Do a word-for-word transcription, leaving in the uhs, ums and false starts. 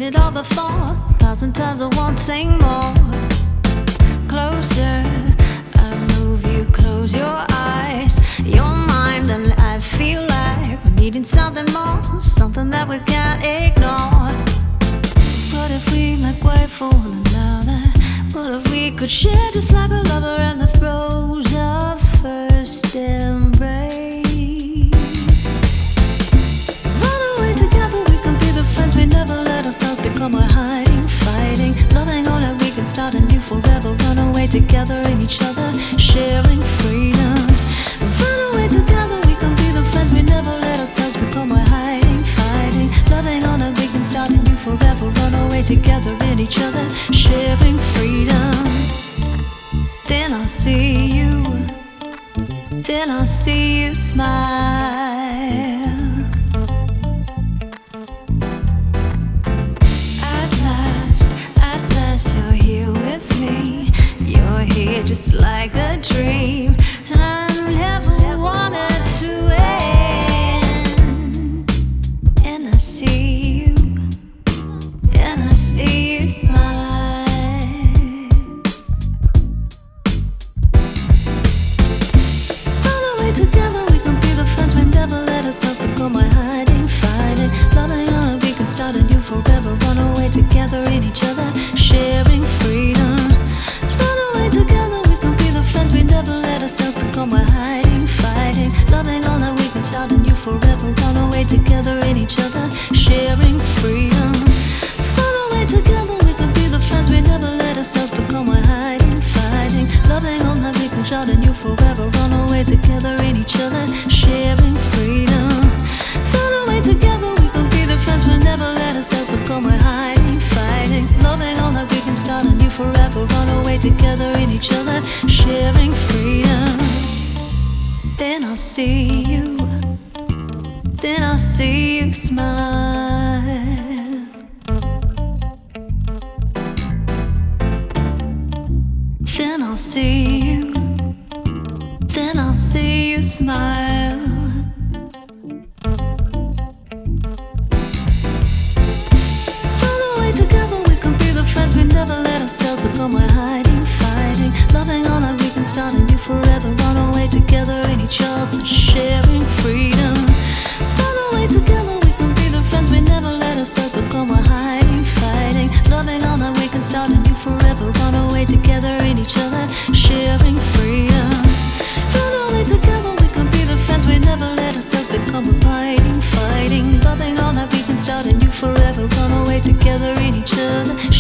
it all before. Thousand times I wanting more. Closer, I move you, close your eyes. Your mind and I feel like we're needing something more, something that we can't ignore. What if we make way for one another? What if we could share just like a lover in the throes of first embrace? Run away together, we can be the friends we never let ourselves become. We're hiding, fighting, loving all that we can start anew forever. Run away together in each other, sharing freedom. Run away together, we can be the friends we never let ourselves become. We're hiding, fighting, loving all that we can start anew forever. Run away together in each other, sharing freedom. Then I'll see you, then I'll see you smile. At last, at last you're here with me. You're here just like a dream, and I never wanted to end. And I see you, and I see you smile. Together we can be the friends we never let ourselves become. We're hiding, fighting, loving all that we can start anew forever. Run away together in each other, sharing freedom. Run away together, we can be the friends we never let ourselves become. We're hiding, fighting, loving all that we can start anew forever. Run away together in each other, sharing freedom. Run away together, we can be the friends we never let ourselves become. We're hiding, fighting, loving all that we can start anew forever. Run away together in each other, sharing freedom. Run away together, we can be the friends we never let ourselves become. We're hiding, fighting, loving all that we can start anew forever. Run away together in each other, sharing freedom. Then I'll see you, then I'll see you smile. Then I'll see you, then I'll see you smile. Run away together, we can be the friends we never let ourselves become. We're hiding, fighting, loving all that we can start anew forever. Run away together in each other, sharing freedom. Run away together, we can be the friends we never let ourselves become. We're hiding, fighting, loving all that we can start anew forever. Run away together in each other, sharing freedom. Run away together, we can be the friends we never let ourselves become. We're hiding, fighting, loving all that we can start anew forever. Run away together in each other,